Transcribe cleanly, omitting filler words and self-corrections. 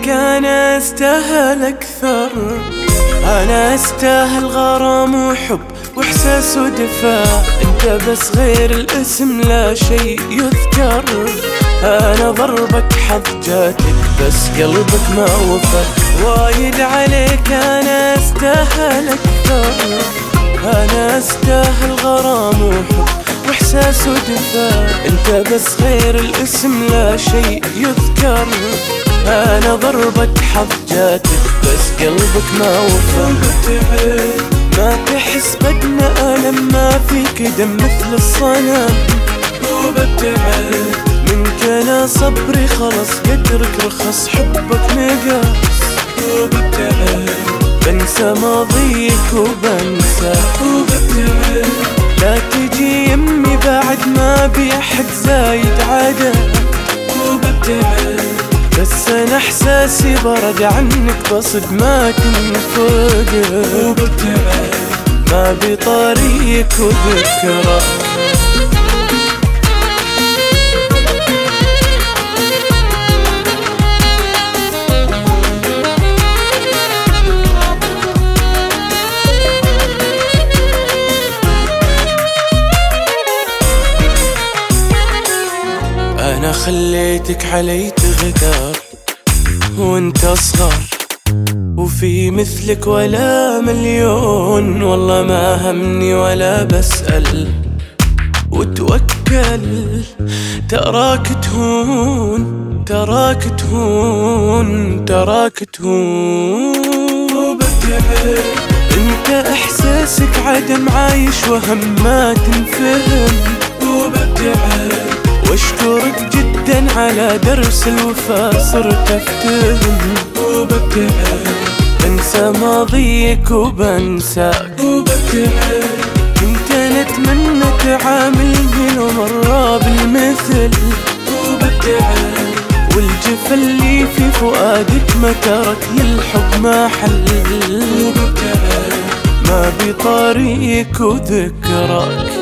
عليك أنا أستاهل أكثر. أنا أستاهل غرام وحب وإحساس ودفاع، أنت بس غير الاسم لا شيء يذكر. أنا ضربك حظ جاتك بس قلبك ما وفى، وايد عليك أنا أستاهل أكثر. أنا أستاهل غرام وحب وإحساس ودفاع، أنت بس غير الاسم لا شيء يذكر. أنا ضربك حظ جاتك بس قلبك ما وفى. ما تحس بدنا ألم ما فيك دم مثل الصنم، وببتعد منك أنا صبري خلص قدرك رخص حبك نقص. وببتعد بنسى ماضيك وبنساك، وببتعد لا تجي يمي بعد ما بي أحد زايد عدد. وببتعد بس أنا إحساسي برد عنك بصدمات فوقك. وببتعد ما بطريق وذكرى. أنا خليتك علي تغدر وانت أصغر، وفي مثلك ولا مليون. والله ما همني ولا بسأل وتوكل، تراك تهون تراك تهون تراك تهون. وببتعد انت إحساسك عدم عايش وهم ما تنفهم. وببتعد واشكرك جدا على درس الوفا صرت افتهم. وببتعد بنسى ماضيك وبنساك. وببتعد كنت نتمنى تعاملني لو مرة بالمثل. وببتعد والجفا اللي في فؤادك ما ترك للحب ما حل. وببتعد ما بطريق وذكراك.